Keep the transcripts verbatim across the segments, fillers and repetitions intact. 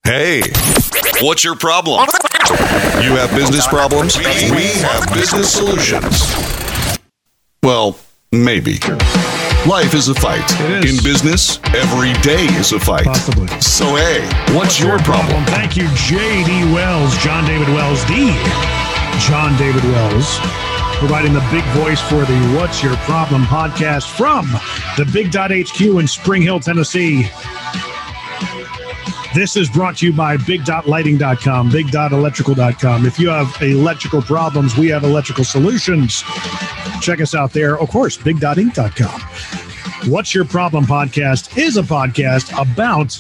Hey, what's your problem? You have business problems? We have business solutions. Well, maybe. Life is a fight. It is. In business, every day is a fight. Possibly. So, hey, what's your problem? Thank you, J D. Wells, John David Wells, the John David Wells, providing the big voice for the What's Your Problem podcast from the Big Dot H Q in Spring Hill, Tennessee. This is brought to you by big dot lighting dot com, big dot electrical dot com. If you have electrical problems, we have electrical solutions. Check us out there. Of course, big dot ink dot com. What's Your Problem podcast is a podcast about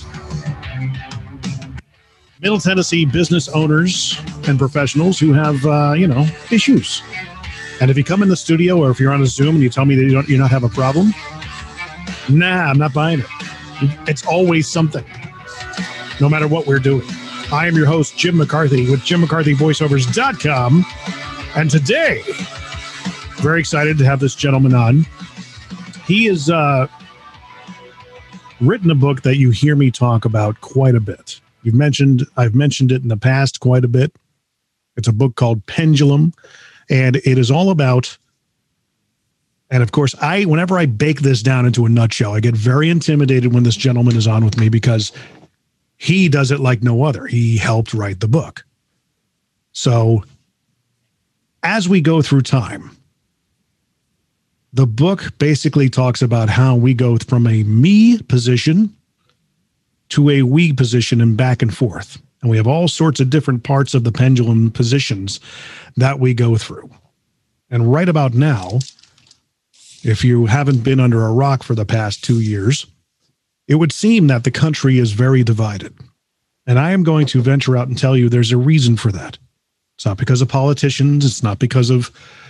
Middle Tennessee business owners and professionals who have, uh, you know, issues. And if you come in the studio or if you're on a Zoom and you tell me that you don't, you not have a problem, nah, I'm not buying it. It's always something, no matter what we're doing. I am your host, Jim McCarthy, with jim mccarthy voiceovers dot com. And today, very excited to have this gentleman on. He has uh, written a book that you hear me talk about quite a bit. You've mentioned, I've mentioned it in the past quite a bit. It's a book called Pendulum, and it is all about, and of course, I, whenever I bake this down into a nutshell, I get very intimidated when this gentleman is on with me because he does it like no other. He helped write the book. So as we go through time, the book basically talks about how we go from a me position to a we position and back and forth. And we have all sorts of different parts of the pendulum positions that we go through. And right about now, if you haven't been under a rock for the past two years, it would seem that the country is very divided. And I am going to venture out and tell you there's a reason for that. It's not because of politicians. It's not because of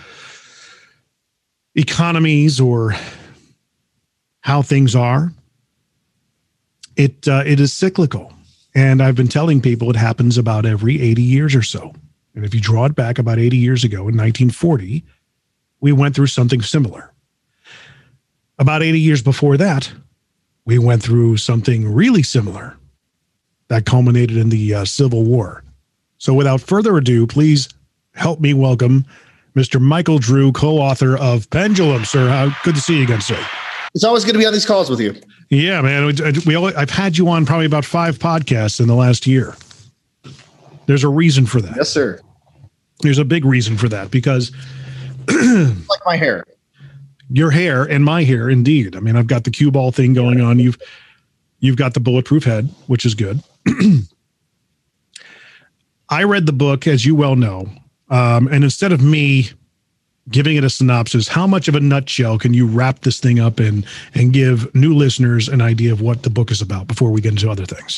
economies or how things are. It uh, it is cyclical. And I've been telling people it happens about every eighty years or so. And if you draw it back about eighty years ago in nineteen forty, we went through something similar. About eighty years before that, we went through something really similar that culminated in the uh, Civil War. So without further ado, please help me welcome Mister Michael Drew, co-author of Pendulum. Sir, how good to see you again, sir. It's always good to be on these calls with you. Yeah, man. We, we all, I've had you on probably about five podcasts in the last year. There's a reason for that. Yes, sir. There's a big reason for that because like my hair. Your hair and my hair, indeed. I mean, I've got the cue ball thing going on. You've you've got the bulletproof head, which is good. I read the book, as you well know, um, and instead of me giving it a synopsis, how much of a nutshell can you wrap this thing up in and give new listeners an idea of what the book is about before we get into other things?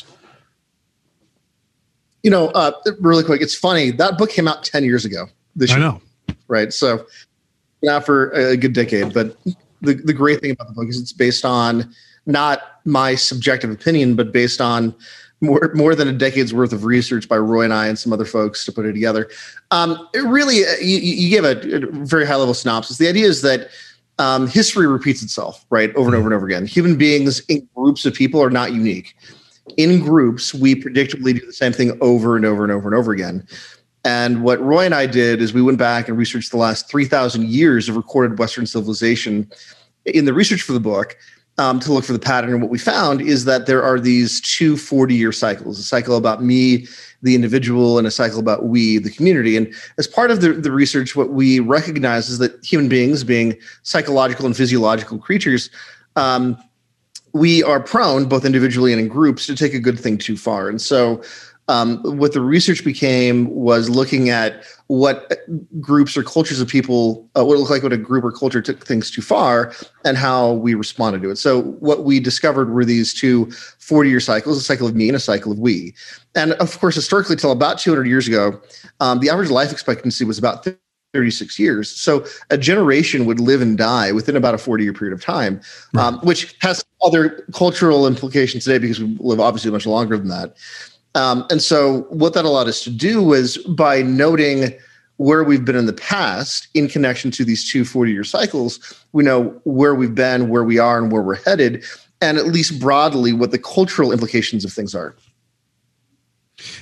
You know, uh, really quick, it's funny. That book came out ten years ago. This I year, know. Right? So now for a good decade. But the, the great thing about the book is it's based on not my subjective opinion, but based on more more than a decade's worth of research by Roy and I and some other folks to put it together. Um, it really, you, you gave a, a very high level synopsis. The idea is that um, history repeats itself, right, over and over and over again. Human beings in groups of people are not unique. In groups, we predictably do the same thing over and over and over and over again. And what Roy and I did is we went back and researched the last three thousand years of recorded Western civilization in the research for the book um, to look for the pattern. And what we found is that there are these two forty-year cycles, a cycle about me, the individual, and a cycle about we, the community. And as part of the, the research, what we recognize is that human beings, being psychological and physiological creatures, um, we are prone, both individually and in groups, to take a good thing too far. And so Um, what the research became was looking at what groups or cultures of people, uh, what it looked like when a group or culture took things too far and how we responded to it. So what we discovered were these two forty-year cycles, a cycle of me and a cycle of we. And of course, historically, till about two hundred years ago, um, the average life expectancy was about thirty-six years. So a generation would live and die within about a forty-year period of time, right. um, which has other cultural implications today because we live obviously much longer than that. Um, and so what that allowed us to do was by noting where we've been in the past in connection to these two forty-year cycles, we know where we've been, where we are, and where we're headed, and at least broadly what the cultural implications of things are.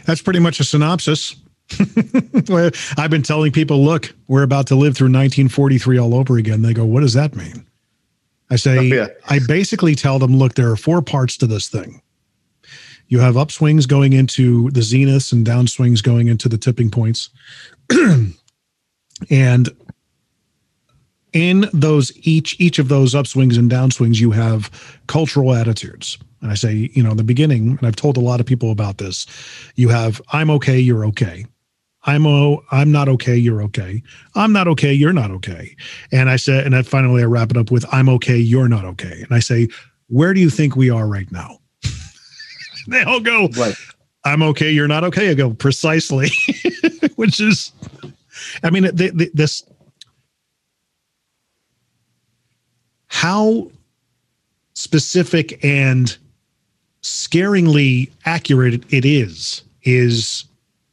That's pretty much a synopsis. I've been telling people, look, we're about to live through nineteen forty-three all over again. They go, what does that mean? I say, oh, yeah. I basically tell them, look, there are four parts to this thing. You have upswings going into the zeniths and downswings going into the tipping points. And in those, each, each of those upswings and downswings, you have cultural attitudes. And I say, you know, in the beginning, and I've told a lot of people about this, you have, I'm okay, you're okay. I'm oh, I'm not okay, you're okay. I'm not okay, you're not okay. And I said, and then finally I wrap it up with, I'm okay, you're not okay. And I say, where do you think we are right now? They all go, right. I'm okay, you're not okay. I go, precisely. Which is, I mean, the, the, this, how specific and scaringly accurate it is, is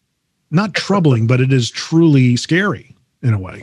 not troubling, but it is truly scary in a way.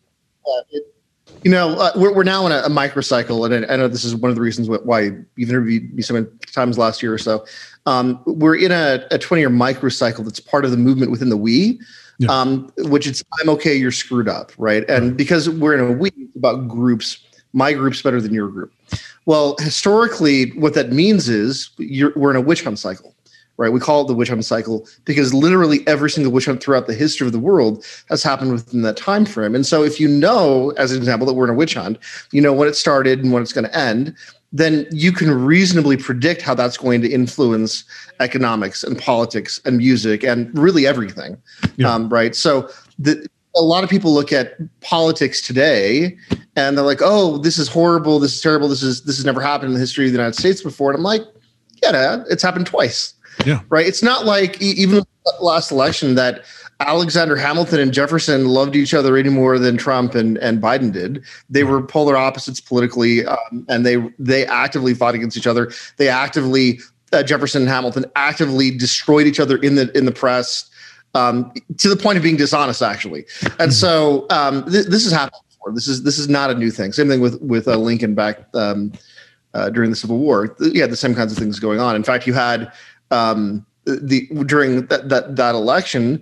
Uh, it, you know, uh, we're, we're now in a, a microcycle, and I, I know this is one of the reasons why you've interviewed me so many times last year or so. Um, we're in a, a twenty-year microcycle that's part of the movement within the we, yeah. um, which it's, I'm okay, you're screwed up, right? And right. because we're in a we, it's about groups. My group's better than your group. Well, historically, what that means is you're, we're in a witch hunt cycle. Right, we call it the witch hunt cycle because literally every single witch hunt throughout the history of the world has happened within that time frame. And so, if you know, as an example, that we're in a witch hunt, you know when it started and when it's going to end, then you can reasonably predict how that's going to influence economics and politics and music and really everything. Yeah. Um, right, so the, a lot of people look at politics today and they're like, "Oh, this is horrible. This is terrible. This is this has never happened in the history of the United States before." And I'm like, "Yeah, it's happened twice." Yeah. Right. It's not like even last election that Alexander Hamilton and Jefferson loved each other any more than Trump and, and Biden did. They were polar opposites politically, um, and they they actively fought against each other. They actively uh, Jefferson and Hamilton actively destroyed each other in the in the press um, to the point of being dishonest, actually. And mm-hmm. so um, th- this has happened before. This is this is not a new thing. Same thing with with uh, Lincoln back um, uh, during the Civil War. You had the same kinds of things going on. In fact, you had. Um, the during that that, that election,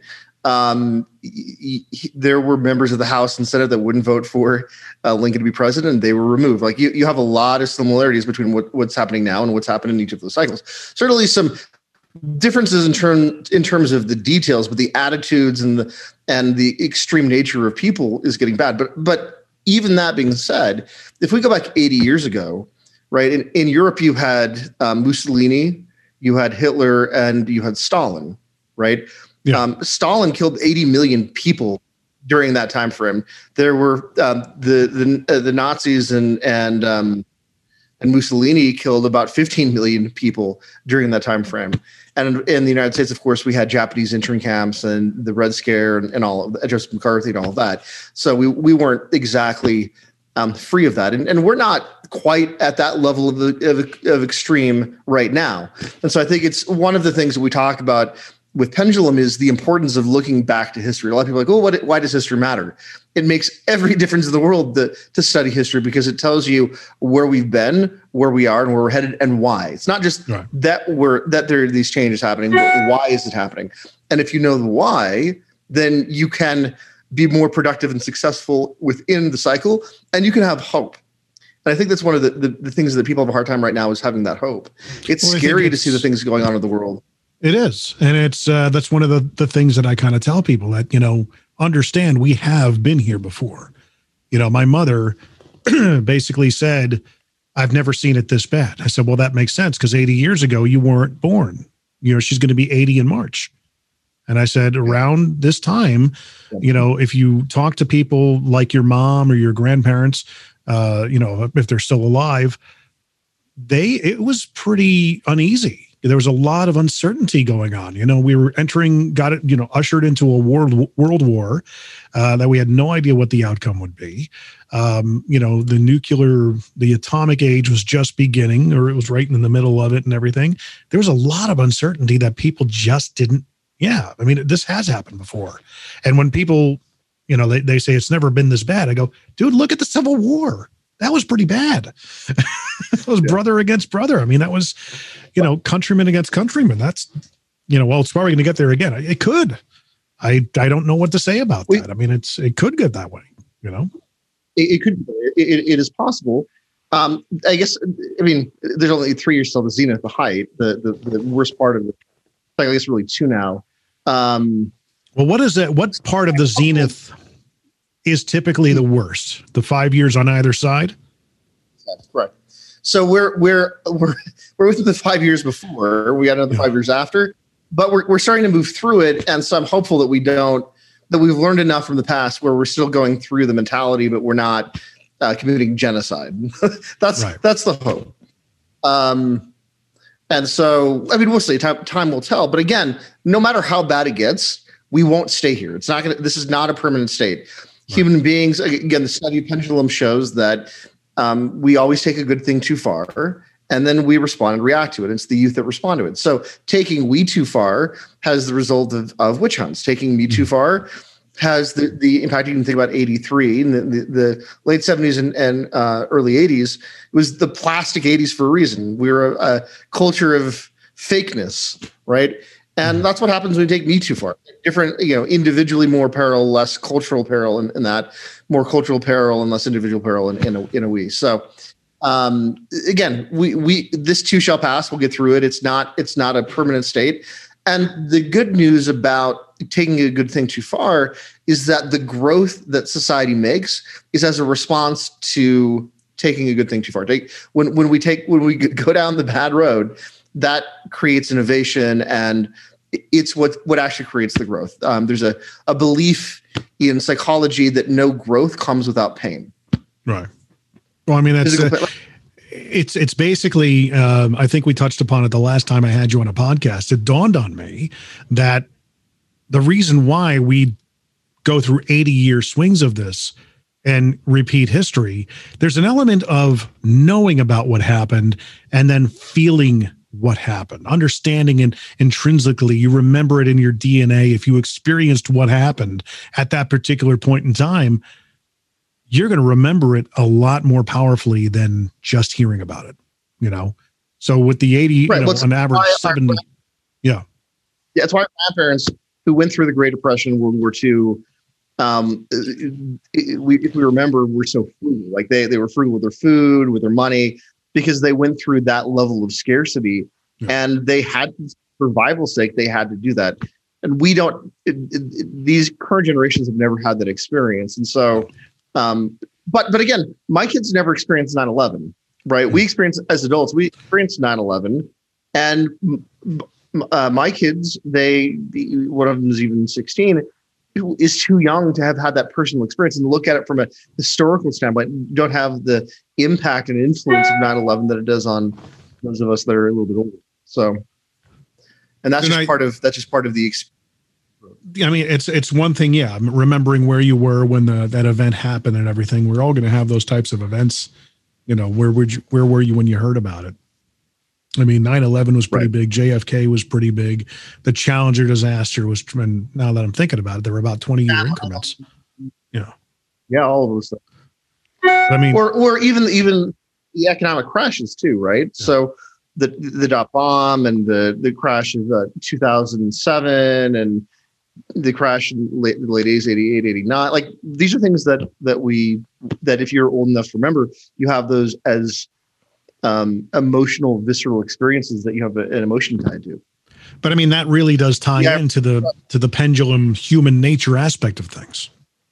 um, he, he, there were members of the House and Senate that wouldn't vote for uh, Lincoln to be president, and they were removed. Like you, you have a lot of similarities between what, what's happening now and what's happened in each of those cycles. Certainly, some differences in term in terms of the details, but the attitudes and the and the extreme nature of people is getting bad. But but even that being said, if we go back eighty years ago, right in, in Europe, you had um, Mussolini. You had Hitler and you had Stalin, right? Yeah. Um, Stalin killed eighty million people during that time frame. There were um, the the uh, the Nazis and and um, and Mussolini killed about fifteen million people during that time frame. And in, in the United States, of course, we had Japanese intern camps and the Red Scare and, and all of that, Joseph McCarthy and all of that. So we we weren't exactly um, free of that, and and we're not quite at that level of, the, of of extreme right now. And so I think it's one of the things that we talk about with Pendulum is the importance of looking back to history. A lot of people are like, oh, what, why does history matter? It makes every difference in the world to, to study history because it tells you where we've been, where we are, and where we're headed, and why. It's not just right. that we're that there are these changes happening, but why is it happening? And if you know the why, then you can be more productive and successful within the cycle, and you can have hope. And I think that's one of the, the, the things that people have a hard time right now is having that hope. It's well, scary it's, to see the things going on in the world. It is. And it's uh, that's one of the, the things that I kind of tell people that, you know, understand we have been here before. You know, my mother basically said, I've never seen it this bad. I said, well, that makes sense because eighty years ago you weren't born. You know, she's going to be eighty in March. And I said, around this time, you know, if you talk to people like your mom or your grandparents, uh, you know, if they're still alive, they, it was pretty uneasy. There was a lot of uncertainty going on. You know, we were entering, got it, you know, ushered into a world world war uh, that we had no idea what the outcome would be. Um, you know, the nuclear, the atomic age was just beginning, or it was right in the middle of it and everything. There was a lot of uncertainty that people just didn't. Yeah, I mean, this has happened before. And when people, you know, they, they say it's never been this bad, I go, dude, look at the Civil War. That was pretty bad. It was yeah. brother against brother. I mean, that was, you know, countryman against countryman. That's you know, well, it's probably going to get there again. It could. I I don't know what to say about we, that. I mean, it's it could get that way, you know? It, it could, it, it is possible. Um, I guess, I mean, there's only three years till the zenith, the height, the, the, the worst part of the, I guess really two now. Um, well, what is that? What part of the zenith is typically the worst? The five years on either side? That's correct. So we're, we're, we're, we're within the five years before, we got another yeah. five years after, but we're, we're starting to move through it. And so I'm hopeful that we don't, that we've learned enough from the past where we're still going through the mentality, but we're not uh, committing genocide. that's right. That's the hope. Um, and so, I mean, we'll see. Time, time will tell. But again, no matter how bad it gets, we won't stay here. It's not going to. This is not a permanent state. Right. Human beings. Again, the study pendulum shows that um, we always take a good thing too far, and then we respond and react to it. It's the youth that respond to it. So taking we too far has the result of, of witch hunts. Taking me too far has the, the impact. You can think about eighty-three in the, the, the late seventies and, and uh, early eighties. It was the plastic eighties for a reason. We were a, a culture of fakeness, right? And that's what happens when you take me too far. Different, you know, individually more peril, less cultural peril in, in that, more cultural peril and less individual peril in, in, a, in a we. So, Um, again, we, we, this too shall pass. We'll get through it. It's not, it's not a permanent state. And the good news about taking a good thing too far is that the growth that society makes is as a response to taking a good thing too far. Take, when, when we take, when we go down the bad road, that creates innovation, and it's what, what actually creates the growth. Um, there's a, a belief in psychology that no growth comes without pain. Right. Well, I mean, that's uh, it's it's basically. Um, I think we touched upon it the last time I had you on a podcast. It dawned on me that the reason why we go through eighty year swings of this and repeat history, there's an element of knowing about what happened and then feeling what happened, understanding it intrinsically. You remember it in your D N A. If you experienced what happened at that particular point in time, you're going to remember it a lot more powerfully than just hearing about it, you know? So with the eighty, right, you know, on average, seventy, our, yeah. Yeah, that's why our grandparents who went through the Great Depression, World War Two, um, it, we, if we remember, were so frugal. Like they, they were frugal with their food, with their money, because they went through that level of scarcity, yeah. and they had, for survival's sake, they had to do that. And we don't, it, it, these current generations have never had that experience. And so, Um, but, but again, my kids never experienced nine eleven, right? We experienced, as adults, we experienced nine eleven, and uh, my kids, they, one of them is even sixteen, is too young to have had that personal experience and look at it from a historical standpoint. Don't have the impact and influence of nine eleven that it does on those of us that are a little bit older. So, and that's and just I, part of, that's just part of the experience. I mean, it's it's one thing, yeah, remembering where you were when the, that event happened and everything. We're all going to have those types of events. You know, where would you, where were you when you heard about it? I mean, nine eleven was pretty right. big. J F K was pretty big. The Challenger disaster was, and now that I'm thinking about it, there were about twenty year increments. Yeah, yeah, all of those things. I mean, or or even even the economic crashes too, right? Yeah. So the the dot bomb and the the crash of uh, two thousand seven and the crash in late, late eighties, eighty-eight, eighty-nine. Like these are things that, that we, that if you're old enough to remember, you have those as um, emotional, visceral experiences that you have an emotion tied to. But I mean, that really does tie yeah. into the, to the pendulum human nature aspect of things.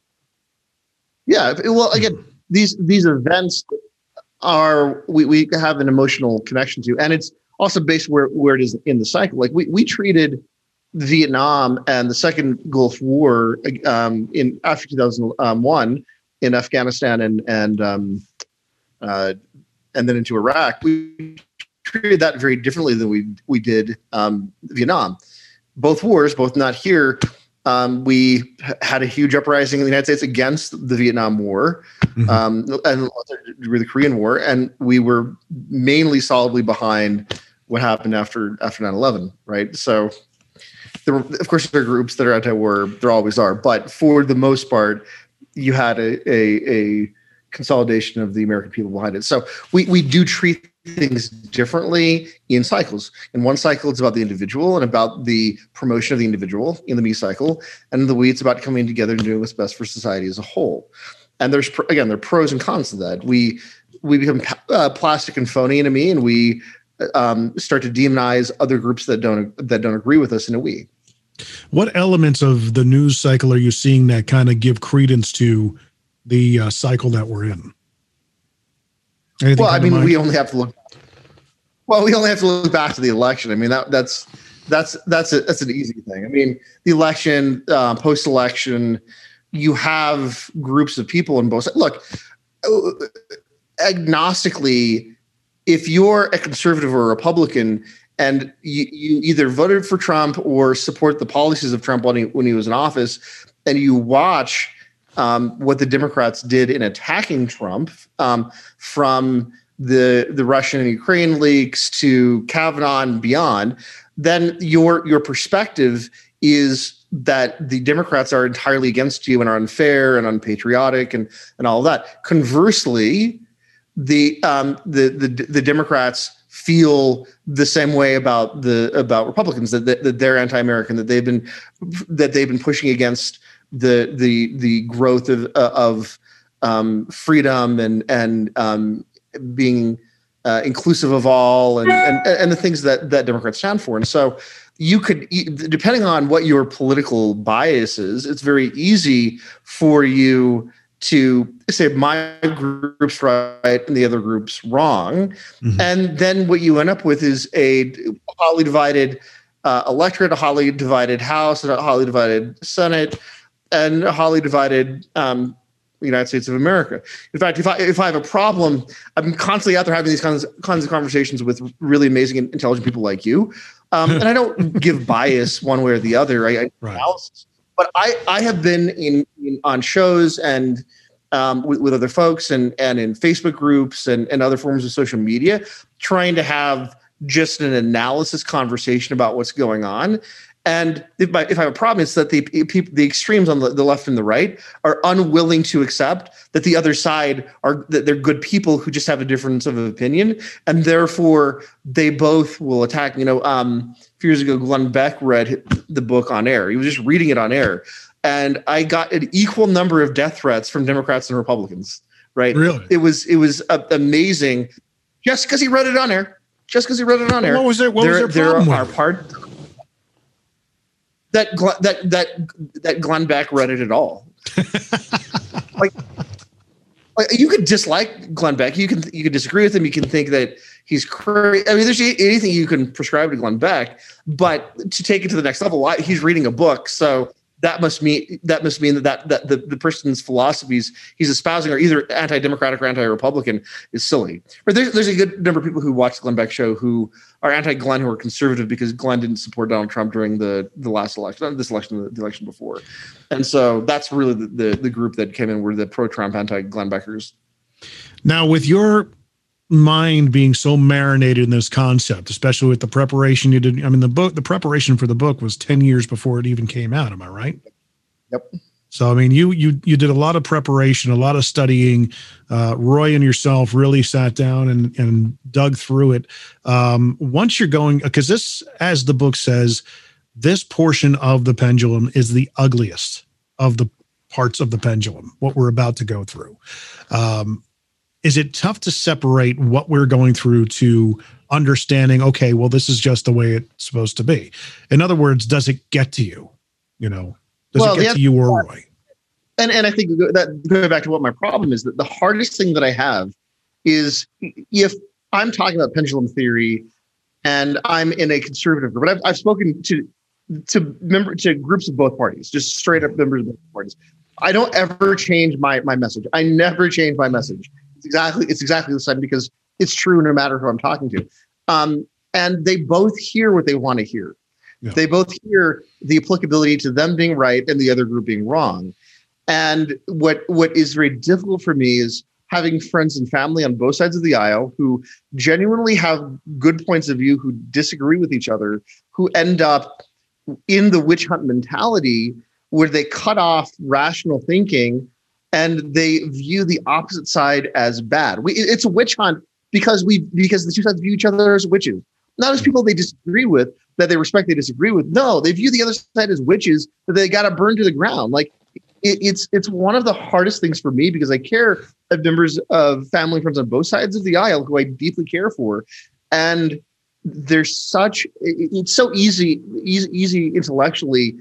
Yeah. Well, again, these, these events are, we, we have an emotional connection to, and it's also based where, where it is in the cycle. Like we, we treated Vietnam and the second Gulf War um, in after two thousand one in Afghanistan and and um, uh, and then into Iraq, we treated that very differently than we we did um, Vietnam. Both wars, both not here. Um, we had a huge uprising in the United States against the Vietnam War, mm-hmm. um, and the Korean War, and we were mainly solidly behind what happened after after nine eleven, right? So. There were, of course, there are groups that are anti-war. There always are, but for the most part, you had a, a, a consolidation of the American people behind it. So we we do treat things differently in cycles. In one cycle, it's about the individual and about the promotion of the individual. In the me cycle, and in the we, it's about coming together and doing what's best for society as a whole. And there's, again, there are pros and cons to that. We we become uh, plastic and phony in a me, and we um, start to demonize other groups that don't that don't agree with us in a we. What elements of the news cycle are you seeing that kind of give credence to the uh, cycle that we're in? Anything well, I mean, mind? we only have to look. Well, we only have to look back to the election. I mean, that that's that's that's a, that's an easy thing. I mean, the election, uh, post-election, you have groups of people in both sides. Look, agnostically, if you're a conservative or a Republican and you, you either voted for Trump or support the policies of Trump when he, when he was in office, and you watch um, what the Democrats did in attacking Trump, um, from the the Russian and Ukraine leaks to Kavanaugh and beyond, then your your perspective is that the Democrats are entirely against you and are unfair and unpatriotic and and all of that. Conversely, the um, the the the Democrats feel the same way about the about Republicans, that, that, that they're anti-American, that they've been that they've been pushing against the the the growth of of um, freedom and and um, being uh, inclusive of all, and, and and the things that that Democrats stand for. And so you could, depending on what your political bias is, it's very easy for you to say my group's right and the other group's wrong. Mm-hmm. And then what you end up with is a hotly divided uh, electorate, a hotly divided House, a hotly divided Senate, and a hotly divided um, United States of America. In fact, if I if I have a problem, I'm constantly out there having these kinds, kinds of conversations with really amazing and intelligent people like you. Um, and I don't give bias one way or the other. I, I right. analysis. But I, I have been in, in on shows and um, with, with other folks and, and in Facebook groups and, and other forms of social media, trying to have just an analysis conversation about what's going on. And if, my, if I have a problem, it's that the people, the extremes on the, the left and the right are unwilling to accept that the other side are that they're good people who just have a difference of opinion, and therefore they both will attack. You know, um, a few years ago, Glenn Beck read the book on air. He was just reading it on air, and I got an equal number of death threats from Democrats and Republicans. Right? Really? It was it was uh, amazing, just because he read it on air. Just because he read it on air. What was there? What there, was their problem? There are part. That that that that Glenn Beck read it at all. like, like you could dislike Glenn Beck, you can you can disagree with him, you can think that he's crazy. I mean, there's anything you can prescribe to Glenn Beck, but to take it to the next level, he's reading a book, so that must mean that must mean that that, that the, the person's philosophies he's espousing are either anti-democratic or anti-Republican is silly. Or there's there's a good number of people who watch the Glenn Beck show who are anti-Glenn, who are conservative because Glenn didn't support Donald Trump during the, the last election, not this election, the election before. And so that's really the, the, the group that came in were the pro-Trump, anti-Glenn Beckers. Now, with your mind being so marinated in this concept, especially with the preparation you did, I mean, the book, the preparation for the book was ten years before it even came out. Am I right? Yep. So, I mean, you you you did a lot of preparation, a lot of studying. Uh, Roy and yourself really sat down and, and dug through it. Um, once you're going, because this, as the book says, this portion of the pendulum is the ugliest of the parts of the pendulum, what we're about to go through. Um, is it tough to separate what we're going through to understanding, okay, well, this is just the way it's supposed to be? In other words, does it get to you? You know? Does well, it get to you or Roy? And and I think that going back to what my problem is, that the hardest thing that I have is if I'm talking about pendulum theory and I'm in a conservative group, but I've, I've spoken to to member to groups of both parties, just straight up members of both parties. I don't ever change my my message. I never change my message. It's exactly it's exactly the same because it's true no matter who I'm talking to. Um, and they both hear what they want to hear. Yeah. They both hear the applicability to them being right and the other group being wrong. And what what is very difficult for me is having friends and family on both sides of the aisle who genuinely have good points of view, who disagree with each other, who end up in the witch hunt mentality where they cut off rational thinking and they view the opposite side as bad. We, it's a witch hunt because we because the two sides view each other as witches, not as people they disagree with, that they respect, they disagree with. No, they view the other side as witches that they got to burn to the ground. Like it, it's it's one of the hardest things for me because I care of members of family and friends on both sides of the aisle who I deeply care for, and there's such it, it's so easy easy easy intellectually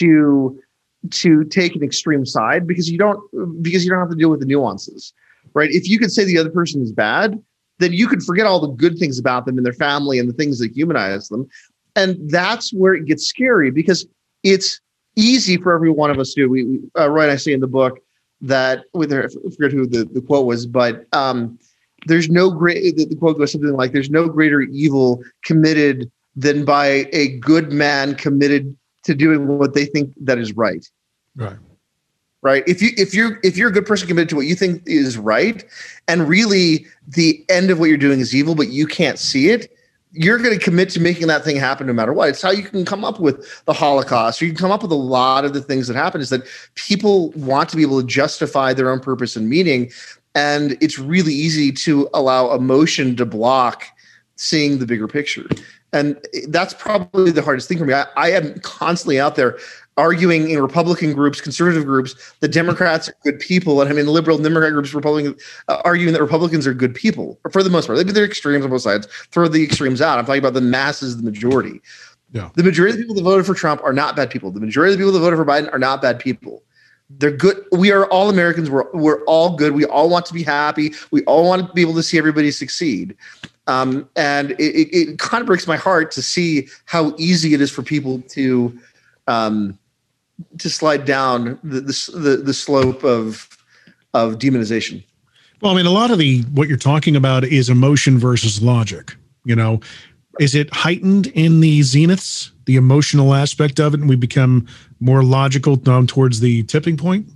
to to take an extreme side because you don't because you don't have to deal with the nuances, right? If you could say the other person is bad, then you could forget all the good things about them and their family and the things that humanize them. And that's where it gets scary because it's easy for every one of us to do. We, we uh, Roy and I say in the book that with her, I forget who the, the quote was, but um, there's no great, the, the quote goes something like, there's no greater evil committed than by a good man committed to doing what they think that is right. Right. Right. If you if you're if you're a good person committed to what you think is right, and really the end of what you're doing is evil, but you can't see it, you're going to commit to making that thing happen no matter what. It's how you can come up with the Holocaust, or you can come up with a lot of the things that happen, is that people want to be able to justify their own purpose and meaning. And it's really easy to allow emotion to block seeing the bigger picture. And that's probably the hardest thing for me. I, I am constantly out there arguing in Republican groups, conservative groups, that Democrats are good people. And I mean, liberal Democrat groups, Republican, uh, arguing that Republicans are good people for the most part. They're extremes on both sides. Throw the extremes out. I'm talking about the masses, the majority. Yeah. The majority of the people that voted for Trump are not bad people. The majority of the people that voted for Biden are not bad people. They're good. We are all Americans. We're, we're all good. We all want to be happy. We all want to be able to see everybody succeed. Um, and it, it, it kind of breaks my heart to see how easy it is for people to um, to slide down the, the the slope of of demonization. Well, I mean, a lot of the what you're talking about is emotion versus logic. You know, is it heightened in the zeniths, the emotional aspect of it, and we become more logical down towards the tipping point?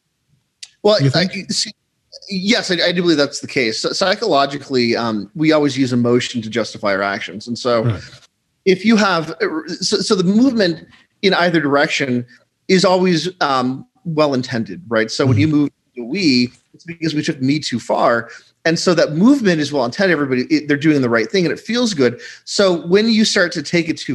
Well, I, see, yes, I, I do believe that's the case. So psychologically, um, we always use emotion to justify our actions, and so right. if you have so, so the movement in either direction is always um, well intended, right? So mm-hmm. when you move to we, it's because we took me too far. And so that movement is well intended. Everybody, it, they're doing the right thing and it feels good. So when you start to take it too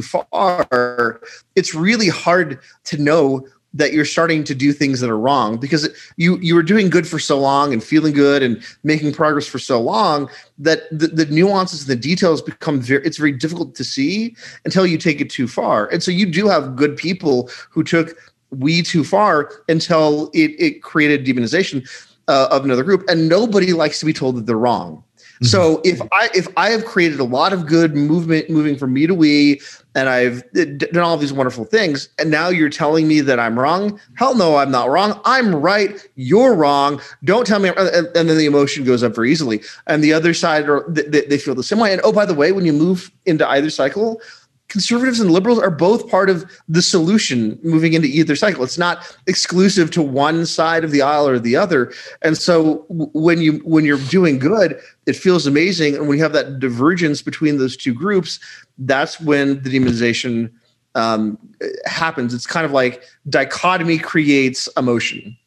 far, it's really hard to know that you're starting to do things that are wrong because you you were doing good for so long and feeling good and making progress for so long that the, the nuances and the details become very, it's very difficult to see until you take it too far. And so you do have good people who took we too far until it, it created demonization uh, of another group. And nobody likes to be told that they're wrong. Mm-hmm. So if I if I have created a lot of good movement moving from me to we, and I've done all these wonderful things, and now you're telling me that I'm wrong? Hell no, I'm not wrong. I'm right. You're wrong. Don't tell me. And, and then the emotion goes up very easily. And the other side, are, they, they feel the same way. And oh, by the way, when you move into either cycle, conservatives and liberals are both part of the solution moving into either cycle. It's not exclusive to one side of the aisle or the other. And so when you when you're doing good, it feels amazing. And when you have that divergence between those two groups, that's when the demonization um, happens. It's kind of like dichotomy creates emotion.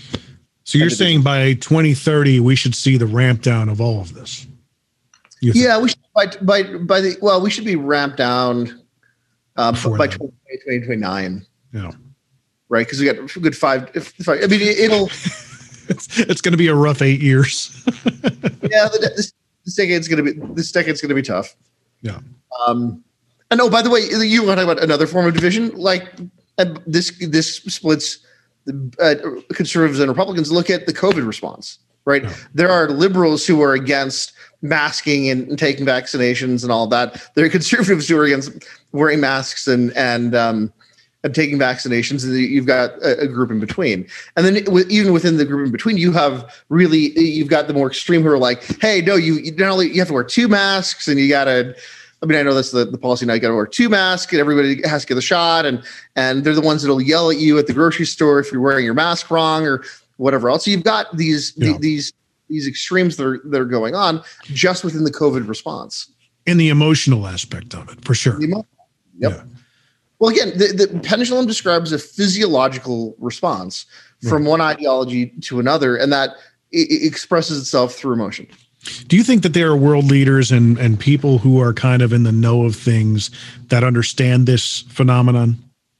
So you're saying by twenty thirty, we should see the ramp down of all of this? Yeah, we should by by by the well, we should be ramped down uh, by twenty twenty-nine. Yeah, right. Because we got a good five, five. I mean, it'll. it's it's going to be a rough eight years. yeah, the, this, this decade's going to be this decade's going to be tough. Yeah. Um, and oh, by the way, you want to talk about another form of division? Like uh, this, this splits uh, conservatives and Republicans. Look at the COVID response. Right. Yeah. There are liberals who are against masking and, and taking vaccinations and all that. There are conservatives who are against wearing masks and and um, and taking vaccinations. And you've got a, a group in between. And then it, even within the group in between, you have really you've got the more extreme who are like, hey, no, you, you not only you have to wear two masks and you got to. I mean, I know that's the, the policy now. You got to wear two masks and everybody has to get the shot. And and they're the ones that'll yell at you at the grocery store if you're wearing your mask wrong or whatever else. So you've got these yeah. the, these these extremes that are that are going on just within the COVID response. In the emotional aspect of it, for sure. Yep. Yeah. Well, again, the, the pendulum describes a physiological response from right. one ideology to another, and that it, it expresses itself through emotion. Do you think that there are world leaders and, and people who are kind of in the know of things that understand this phenomenon?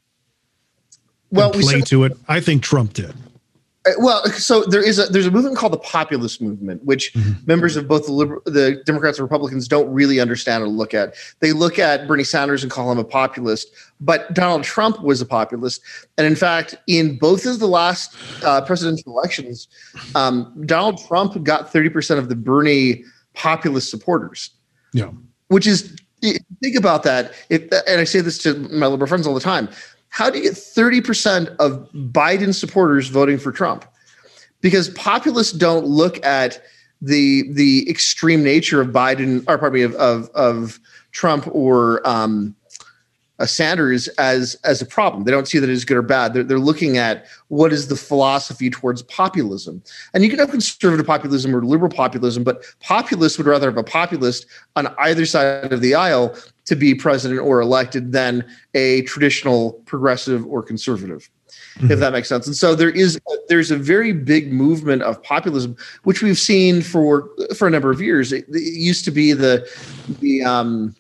Well, and play we to it. I think Trump did. Well, so there is a there's a movement called the populist movement, which mm-hmm. members of both the liberal, the Democrats and Republicans don't really understand or look at. They look at Bernie Sanders and call him a populist, but Donald Trump was a populist, and in fact, in both of the last uh, presidential elections, um, Donald Trump got thirty percent of the Bernie populist supporters. Yeah, which is think about that. If, and I say this to my liberal friends all the time. How do you get thirty percent of Biden supporters voting for Trump? Because populists don't look at the the extreme nature of Biden, or pardon me, of of, of Trump or um, uh, Sanders as as a problem. They don't see that as good or bad. They're, they're looking at what is the philosophy towards populism. And you can have conservative populism or liberal populism, but populists would rather have a populist on either side of the aisle to be president or elected than a traditional progressive or conservative, mm-hmm. if that makes sense. And so there is there's a very big movement of populism, which we've seen for for a number of years. It, it used to be the the um,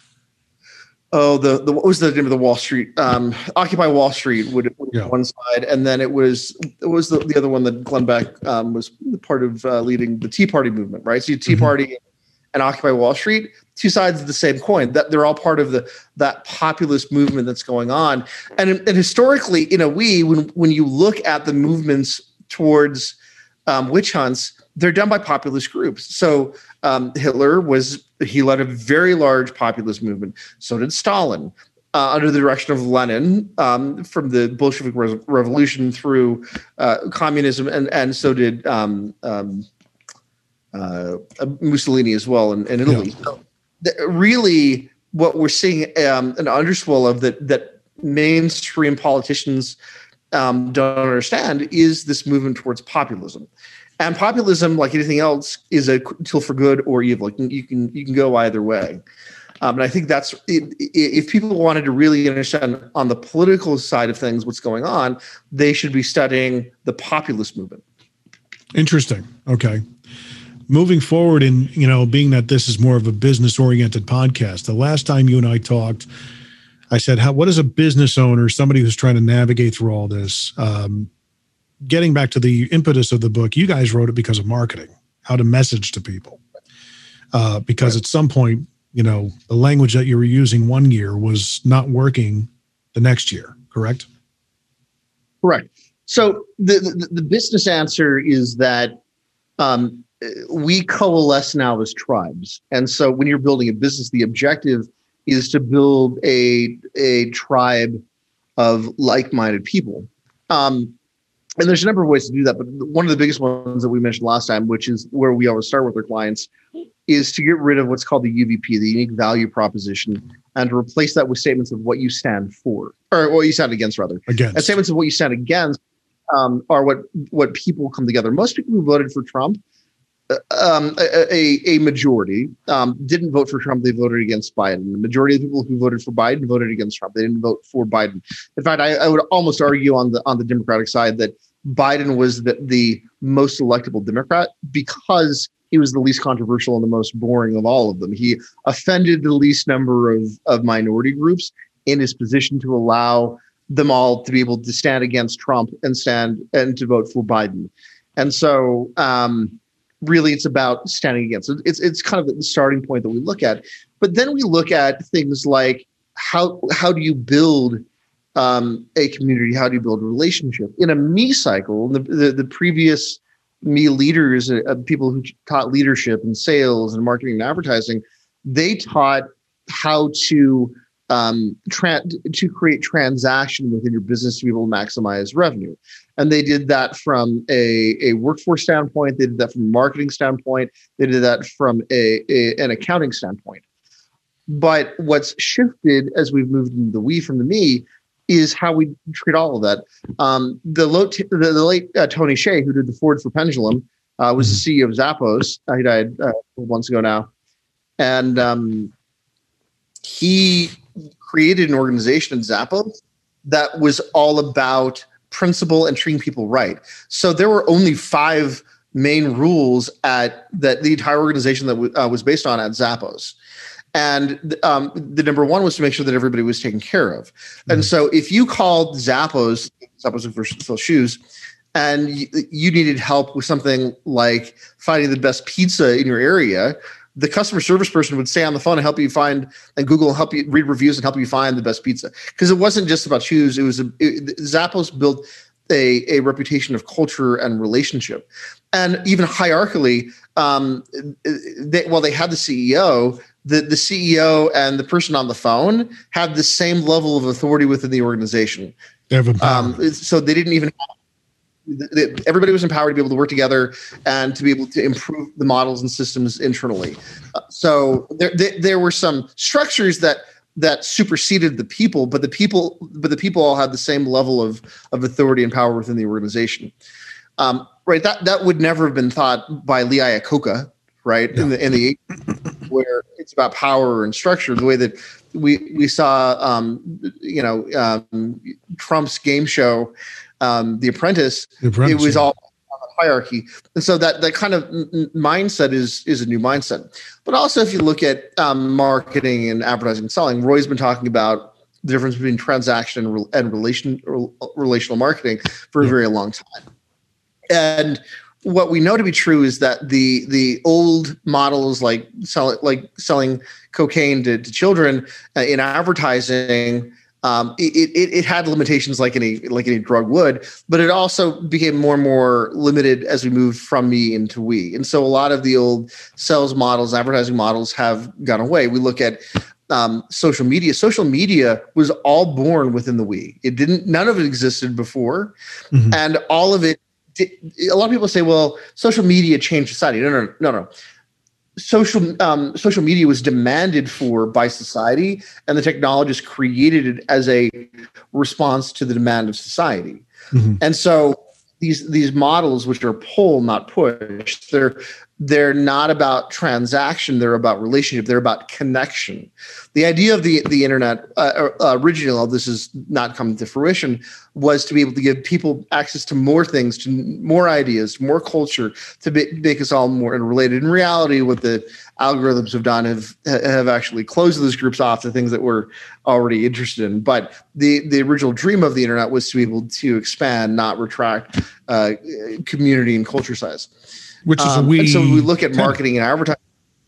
oh the the what was the name of the Wall Street um, Occupy Wall Street would, would yeah. one side, and then it was it was the, the other one that Glenn Beck um, was part of uh, leading the Tea Party movement, right? So you Tea mm-hmm. Party and Occupy Wall Street. Two sides of the same coin. That they're all part of the that populist movement that's going on, and and historically, you know, we when when you look at the movements towards um, witch hunts, they're done by populist groups. So um, Hitler was he led a very large populist movement. So did Stalin, uh, under the direction of Lenin, um, from the Bolshevik Re- Revolution through uh, communism, and and so did um, um, uh, Mussolini as well in, in Italy. Yeah. So, really, what we're seeing um, an underswell of that that mainstream politicians um, don't understand is this movement towards populism. And populism, like anything else, is a tool for good or evil. You can you can, you can go either way. Um, and I think that's if people wanted to really understand on the political side of things what's going on, they should be studying the populist movement. Interesting. Okay. Moving forward, and you know, being that this is more of a business-oriented podcast, the last time you and I talked, I said, "How? What is a business owner, somebody who's trying to navigate through all this?" Um, getting back to the impetus of the book, you guys wrote it because of marketing, how to message to people, uh, because right. at some point, you know, the language that you were using one year was not working the next year. Correct? Correct. So the the, the business answer is that. Um, we coalesce now as tribes. And so when you're building a business, the objective is to build a, a tribe of like-minded people. Um, and there's a number of ways to do that, but one of the biggest ones that we mentioned last time, which is where we always start with our clients, is to get rid of what's called the U V P, the unique value proposition, and to replace that with statements of what you stand for, or what you stand against, rather. Against. And statements of what you stand against um, are what, what people come together. Most people who voted for Trump, Um, a, a majority um, didn't vote for Trump. They voted against Biden. The majority of the people who voted for Biden voted against Trump. They didn't vote for Biden. In fact, I, I would almost argue on the on the Democratic side that Biden was the, the most electable Democrat because he was the least controversial and the most boring of all of them. He offended the least number of, of minority groups in his position to allow them all to be able to stand against Trump and stand and to vote for Biden. And so, um, really, it's about standing against it. It's it's kind of the starting point that we look at. But then we look at things like how how do you build um, a community? How do you build a relationship? In a me cycle, the the, the previous me leaders, uh, people who taught leadership and sales and marketing and advertising, they taught how to um, tra- to create transaction within your business to be able to maximize revenue. And they did that from a, a workforce standpoint. They did that from a marketing standpoint. They did that from a, a an accounting standpoint. But what's shifted as we've moved into the we from the me is how we treat all of that. Um, the, low t- the, the late uh, Tony Hsieh, who did the Ford for Pendulum, uh, was the C E O of Zappos. Uh, he died uh, months ago now. And um, he created an organization in Zappos that was all about principle and treating people right. So there were only five main rules at that the entire organization that w- uh, was based on at Zappos. And um, the number one was to make sure that everybody was taken care of. Mm-hmm. And so if you called Zappos, Zappos for sell shoes, and you, you needed help with something like finding the best pizza in your area, the customer service person would stay on the phone and help you find, and Google help you read reviews and help you find the best pizza. Because it wasn't just about shoes. It was a, it, Zappos built a, a reputation of culture and relationship. And even hierarchically, um, they, well, they had the C E O, the, the C E O and the person on the phone had the same level of authority within the organization. Um, so they didn't even have, everybody was empowered to be able to work together and to be able to improve the models and systems internally. Uh, so there, there, there were some structures that that superseded the people, but the people, but the people all had the same level of of authority and power within the organization. Um, right, that that would never have been thought by Lee Iacocca, right? No. In the in the where it's about power and structure, the way that we we saw, um, you know, um, Trump's game show. Um, the Apprentice, the Apprentice, it was all on hierarchy. And so that, that kind of m- mindset is, is a new mindset. But also if you look at um, marketing and advertising and selling, Roy's been talking about the difference between transaction and, re- and relation, re- relational marketing for yeah. a very long time. And what we know to be true is that the the old models like, sell, like selling cocaine to, to children uh, in advertising, Um, it, it it had limitations like any like any drug would, but it also became more and more limited as we moved from me into we. And so a lot of the old sales models, advertising models have gone away. We look at um, social media. Social media was all born within the we. It didn't. None of it existed before, mm-hmm. and all of it. Did, a lot of people say, "Well, social media changed society." No, no, no, no. Social um, social media was demanded for by society, and the technologists created it as a response to the demand of society. Mm-hmm. And so these these models, which are pull, not push, they're they're not about transaction. They're about relationship. They're about connection. The idea of the the internet, uh, uh, originally, although this has not come to fruition, was to be able to give people access to more things, to more ideas, more culture, to be, make us all more interrelated. In reality, what the algorithms have done have have actually closed those groups off to things that we're already interested in. But the the original dream of the internet was to be able to expand, not retract, uh, community and culture size. Which is um, a we. And so we look at marketing and advertising.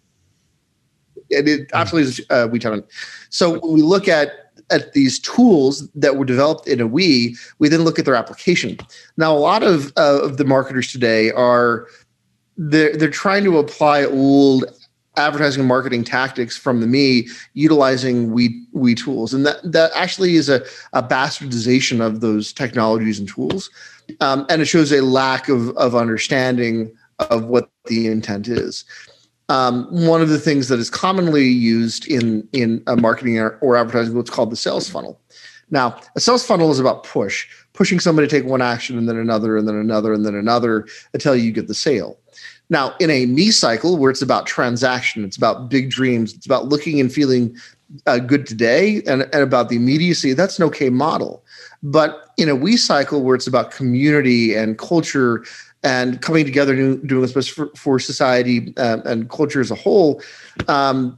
And it absolutely is a we tenant. So when we look at at these tools that were developed in a we, we then look at their application. Now, a lot of uh, of the marketers today are they're they're trying to apply old advertising and marketing tactics from the me, utilizing we we tools, and that that actually is a, a bastardization of those technologies and tools, um, and it shows a lack of of understanding of what the intent is. Um, one of the things that is commonly used in in uh, marketing or, or advertising, what's called the sales funnel. Now, a sales funnel is about push, pushing somebody to take one action and then another and then another and then another until you get the sale. Now, in a me cycle where it's about transaction, it's about big dreams, it's about looking and feeling uh, good today and, and about the immediacy, that's an okay model. But in a we cycle where it's about community and culture and coming together and doing what's best for, for society uh, and culture as a whole, um,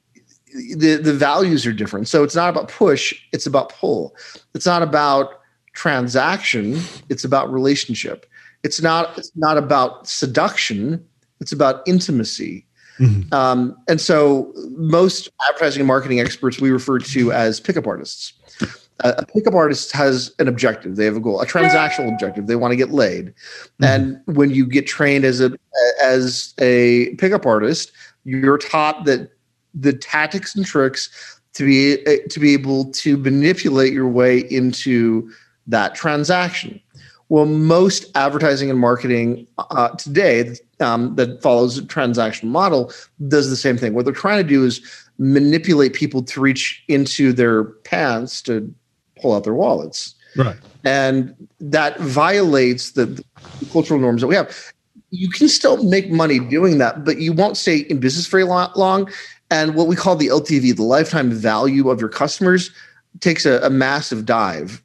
the, the values are different. So it's not about push, it's about pull. It's not about transaction, it's about relationship. It's not, it's not about seduction, it's about intimacy. Mm-hmm. Um, and so most advertising and marketing experts we refer to as pickup artists. A pickup artist has an objective. They have a goal, a transactional objective. They want to get laid. Mm-hmm. And when you get trained as a as a pickup artist, you're taught that the tactics and tricks to be to be able to manipulate your way into that transaction. Well, most advertising and marketing uh, today um, that follows a transactional model does the same thing. What they're trying to do is manipulate people to reach into their pants to pull out their wallets. Right. And that violates the, the cultural norms that we have. You can still make money doing that, but you won't stay in business very long. And what we call the L T V, the lifetime value of your customers, takes a, a massive dive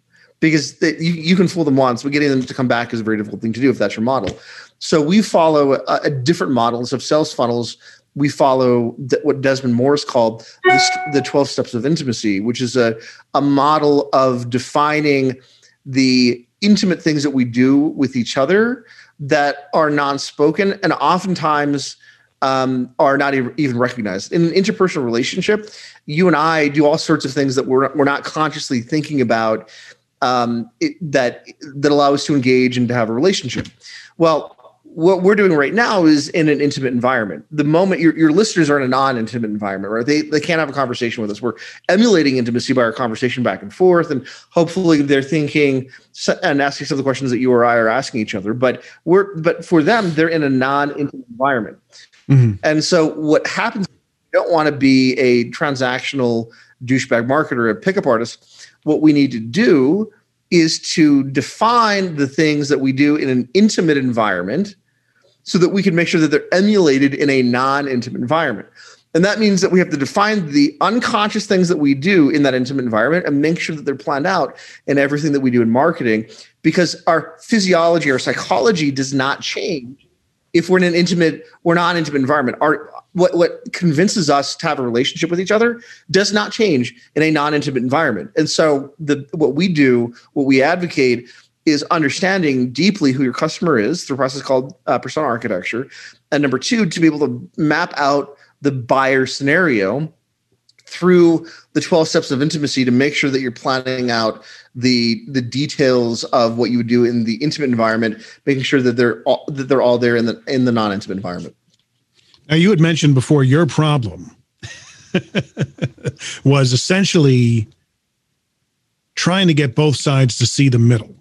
because they, you, you can fool them once, but getting them to come back is a very difficult thing to do if that's your model. So we follow a, a different models of sales funnels. We follow th- what Desmond Morris called the, the twelve steps of intimacy, which is a, a model of defining the intimate things that we do with each other that are non-spoken and oftentimes um, are not e- even recognized. In an interpersonal relationship, you and I do all sorts of things that we're, we're not consciously thinking about um, it, that, that allow us to engage and to have a relationship. Well, what we're doing right now is in an intimate environment. The moment your, your listeners are in a non-intimate environment, right? They they can't have a conversation with us. We're emulating intimacy by our conversation back and forth, and hopefully they're thinking and asking some of the questions that you or I are asking each other. But we're but for them, they're in a non-intimate environment, mm-hmm. and so what happens? You don't want to be a transactional douchebag marketer, a pickup artist. What we need to do is to define the things that we do in an intimate environment, so that we can make sure that they're emulated in a non-intimate environment. And that means that we have to define the unconscious things that we do in that intimate environment and make sure that they're planned out in everything that we do in marketing, because our physiology, our psychology does not change if we're in an intimate or non-intimate environment. Our, what, what convinces us to have a relationship with each other does not change in a non-intimate environment. And so the what we do, what we advocate is understanding deeply who your customer is through a process called uh, persona architecture. And number two, to be able to map out the buyer scenario through the twelve steps of intimacy to make sure that you're planning out the the details of what you would do in the intimate environment, making sure that they're all, that they're all there in the in the non-intimate environment. Now, you had mentioned before your problem was essentially trying to get both sides to see the middle.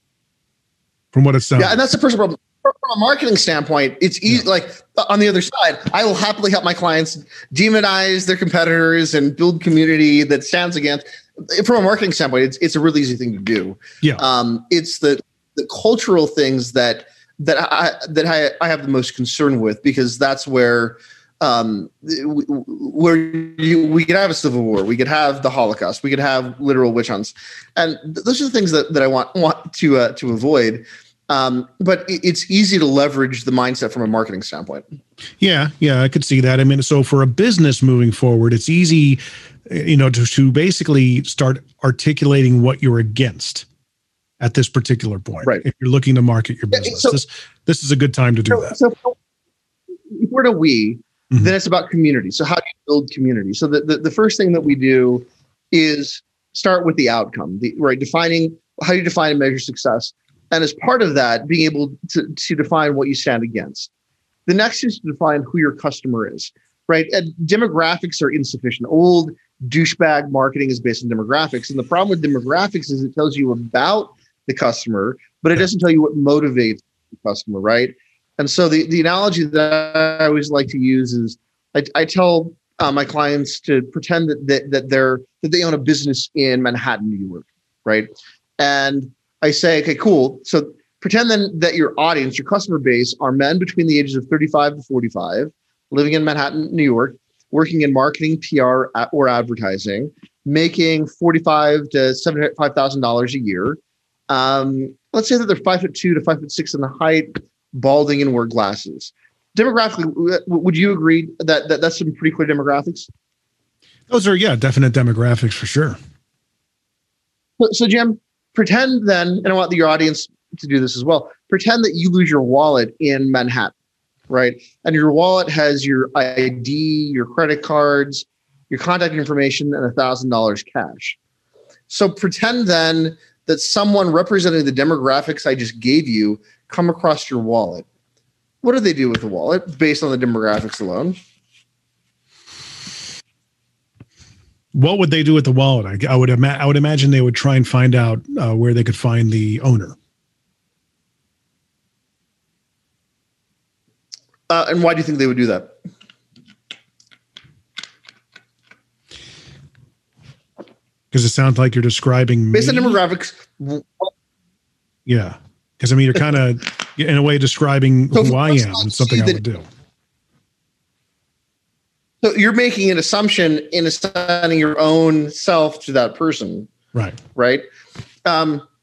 From what it sounds. Yeah, and that's the first problem. From a marketing standpoint, it's easy. Yeah. Like on the other side, I will happily help my clients demonize their competitors and build community that stands against. From a marketing standpoint, it's it's a really easy thing to do. Yeah, um, it's the the cultural things that that I that I, I have the most concern with, because that's where um, where you, we could have a civil war, we could have the Holocaust, we could have literal witch hunts, and th- those are the things that, that I want want to uh, to avoid. Um, but it, it's easy to leverage the mindset from a marketing standpoint. Yeah, yeah, I could see that. I mean, so for a business moving forward, it's easy, you know, to, to basically start articulating what you're against at this particular point. Right. If you're looking to market your business, yeah, so, this this is a good time to do so, that. So if we're to we. Mm-hmm. Then it's about community. So how do you build community? So the, the, the first thing that we do is start with the outcome, the, right? Defining how you define and measure success. And as part of that, being able to, to define what you stand against. The next is to define who your customer is, right? And demographics are insufficient. Old douchebag marketing is based on demographics. And the problem with demographics is it tells you about the customer, but it doesn't tell you what motivates the customer, right? And so the, the analogy that I always like to use is I, I tell uh, my clients to pretend that, that that they're that they own a business in Manhattan, New York, right? And I say, okay, cool. So pretend then that your audience, your customer base, are men between the ages of thirty-five to forty-five, living in Manhattan, New York, working in marketing, P R, or advertising, making forty-five to seventy-five thousand dollars a year. Um, let's say that they're five foot two to five foot six in the height, balding, and wear glasses. Demographically, would you agree that, that that's some pretty clear demographics? Those are, yeah, definite demographics for sure. So, so Jim, pretend then, and I want your audience to do this as well, pretend that you lose your wallet in Manhattan, right? And your wallet has your I D, your credit cards, your contact information, and one thousand dollars cash. So pretend then that someone representing the demographics I just gave you come across your wallet. What do they do with the wallet based on the demographics alone? What would they do with the wallet? I, I would ima- I would imagine they would try and find out uh, where they could find the owner. Uh, and why do you think they would do that? Because it sounds like you're describing based me. on demographics. Yeah. Because, I mean, you're kind of, in a way, describing so who I am and something I would do. So you're making an assumption in assigning your own self to that person. Right. Right. Um,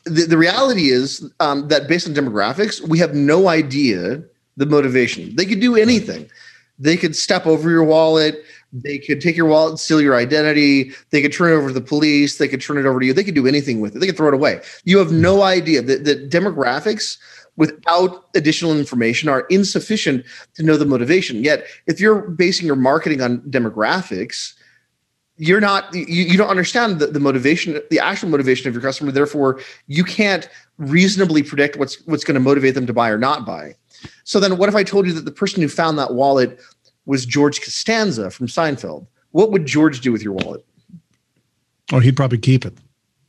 the, the reality is um, that based on demographics, we have no idea the motivation. They could do anything. They could step over your wallet. They could take your wallet and steal your identity. They could turn it over to the police. They could turn it over to you. They could do anything with it. They could throw it away. You have no idea that the demographics without additional information are insufficient to know the motivation. Yet, if you're basing your marketing on demographics, you're not, you, you don't understand the, the motivation, the actual motivation of your customer. Therefore, you can't reasonably predict what's what's going to motivate them to buy or not buy. So then what if I told you that the person who found that wallet was George Costanza from Seinfeld? What would George do with your wallet? Oh, he'd probably keep it.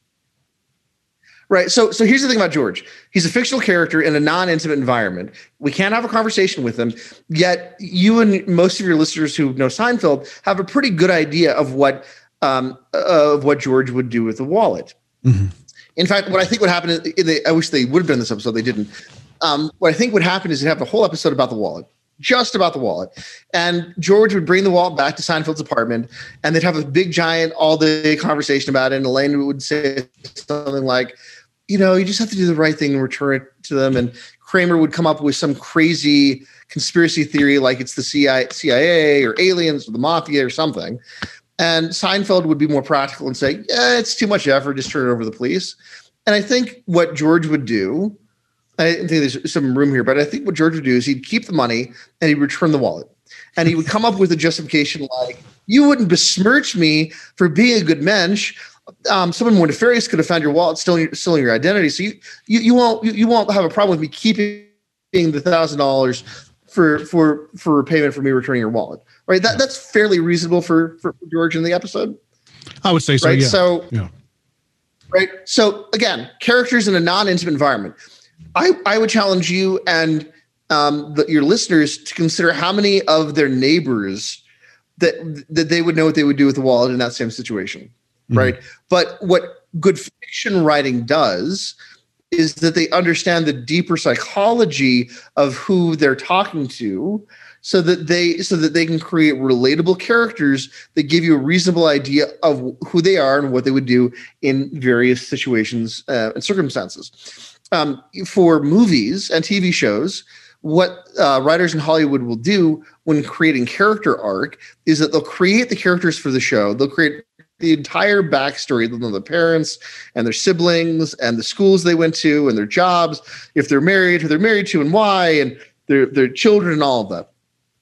Right. So so here's the thing about George. He's a fictional character in a non-intimate environment. We can't have a conversation with him, yet you and most of your listeners who know Seinfeld have a pretty good idea of what um, of what George would do with the wallet. Mm-hmm. In fact, what I think would happen is, they, I wish they would have done this episode. They didn't. Um, what I think would happen is they'd have a whole episode about the wallet. Just about the wallet. And George would bring the wallet back to Seinfeld's apartment, and they'd have a big, giant, all-day conversation about it. And Elaine would say something like, you know, you just have to do the right thing and return it to them. And Kramer would come up with some crazy conspiracy theory like it's the C I A or aliens or the mafia or something. And Seinfeld would be more practical and say, yeah, it's too much effort. Just turn it over to the police. And I think what George would do, I think there's some room here, but I think what George would do is he'd keep the money and he'd return the wallet. And he would come up with a justification like, you wouldn't besmirch me for being a good mensch. Um, someone more nefarious could have found your wallet, stealing, stealing your identity. So you, you, you won't you, you won't have a problem with me keeping the thousand dollars for for for payment for me returning your wallet. Right? That that's fairly reasonable for for George in the episode. I would say so. Right? Yeah. So yeah. Right. So again, characters in a non-intimate environment. I, I would challenge you and um, the, your listeners to consider how many of their neighbors that that they would know what they would do with the wallet in that same situation, mm-hmm. right? But what good fiction writing does is that they understand the deeper psychology of who they're talking to, so that they so that they can create relatable characters that give you a reasonable idea of who they are and what they would do in various situations uh, and circumstances. Um, for movies and T V shows, what uh, writers in Hollywood will do when creating character arc is that they'll create the characters for the show. They'll create the entire backstory. They'll know the parents and their siblings and the schools they went to and their jobs, if they're married, who they're married to and why, and their, their children and all of that.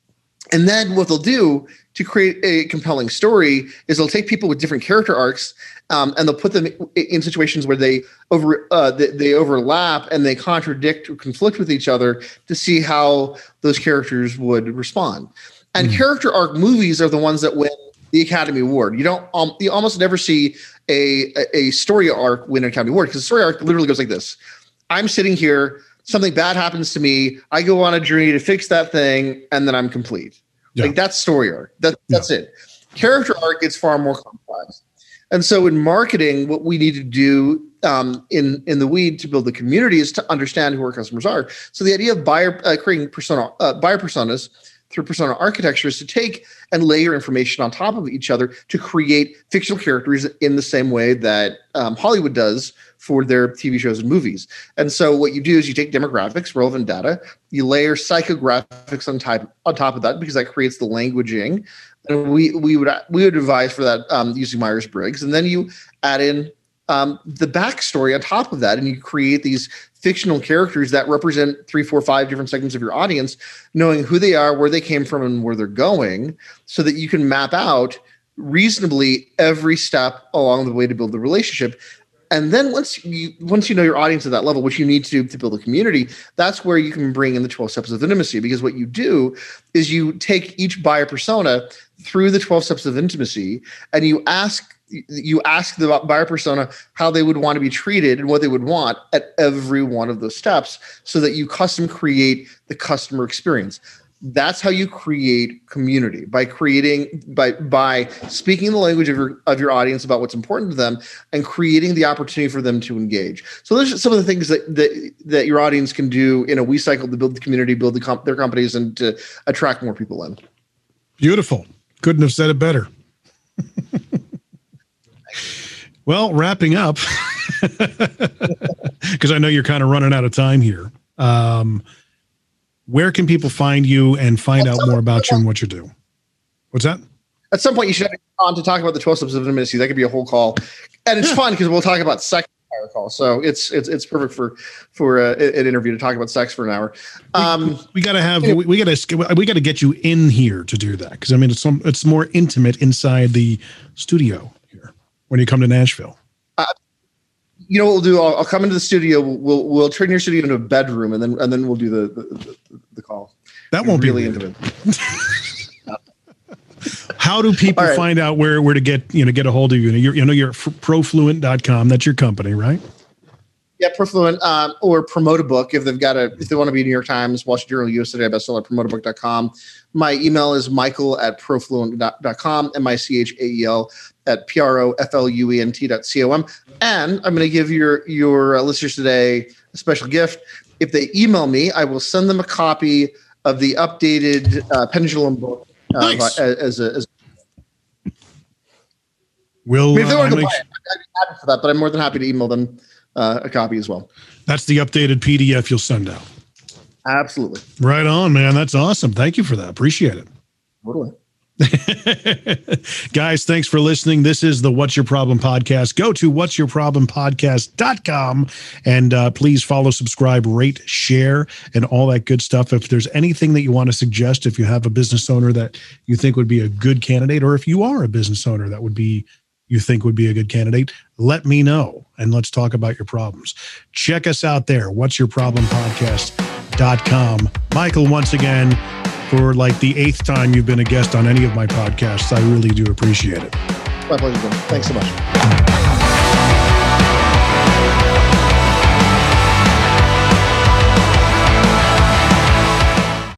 And then what they'll do to create a compelling story is they'll take people with different character arcs um, and they'll put them in situations where they over uh, they, they overlap and they contradict or conflict with each other to see how those characters would respond. And mm. character arc movies are the ones that win the Academy Award. You don't um, you almost never see a a story arc win an Academy Award, because the story arc literally goes like this: I'm sitting here, something bad happens to me, I go on a journey to fix that thing, and then I'm complete. Yeah. Like that's story arc. That, that's yeah. it. Character arc is far more complex. And so in marketing, what we need to do um, in, in the weed to build the community is to understand who our customers are. So the idea of buyer uh, creating persona, uh, buyer personas through persona architecture is to take and layer information on top of each other to create fictional characters in the same way that um, Hollywood does for their T V shows and movies. And so what you do is you take demographics, relevant data, you layer psychographics on type on top of that, because that creates the languaging. And we we would we would advise for that um, using Myers-Briggs, and then you add in um, the backstory on top of that, and you create these fictional characters that represent three, four, five different segments of your audience, knowing who they are, where they came from, and where they're going, so that you can map out reasonably every step along the way to build the relationship. And then once you once you know your audience at that level, which you need to to build a community, that's where you can bring in the twelve steps of intimacy. Because what you do is you take each buyer persona through the twelve steps of intimacy, and you ask you ask the buyer persona how they would want to be treated and what they would want at every one of those steps, so that you custom create the customer experience. That's how you create community, by creating by by speaking the language of your of your audience about what's important to them and creating the opportunity for them to engage. So those are some of the things that that, that your audience can do in a we cycle to build the community, build the comp- their companies, and to attract more people in. Beautiful. Couldn't have said it better. Well, wrapping up. because I know you're kind of running out of time here. Um, where can people find you and find out more about you and what you do? What's that? At some point, you should have on to talk about the twelve steps of intimacy. That could be a whole call, and it's yeah. fun because we'll talk about sex for a call. So it's it's it's perfect for for uh, an interview to talk about sex for an hour. Um, we, we got to have we, we got to we got to get you in here to do that because I mean it's some, it's more intimate inside the studio here when you come to Nashville. Uh, you know what we'll do? I'll, I'll come into the studio. We'll we'll turn your studio into a bedroom, and then and then we'll do the the, the, the call. That won't really be intimate. How do people right. find out where, where to get, you know, get a hold of you? You're, you know, you're at profluent dot com. That's your company, right? Yeah, Profluent um, or Promote a Book if they've got a, if they want to be New York Times, Wall Street Journal, U S Today bestseller, promote a book dot com. My email is michael at profluent dot com, M I C H A E L at P R O F L U E N T dot C O M. And I'm going to give your, your uh, listeners today a special gift. If they email me, I will send them a copy of the updated uh, Pendulum book. Uh, nice. as, a, as We'll, I mean, if they uh, want to make... buy it, I'd be happy for that, but I'm more than happy to email them uh, a copy as well. That's the updated P D F you'll send out. Absolutely. Right on, man. That's awesome. Thank you for that. Appreciate it. Totally. Guys, thanks for listening. This is the What's Your Problem podcast. Go to what's your problem podcast dot com and uh, please follow, subscribe, rate, share, and all that good stuff. If there's anything that you want to suggest, if you have a business owner that you think would be a good candidate, or if you are a business owner that would be you think would be a good candidate, let me know and let's talk about your problems. Check us out there, what's your problem podcast dot com. Michael, once again, for like the eighth time you've been a guest on any of my podcasts. I really do appreciate it. My pleasure. Thanks so much.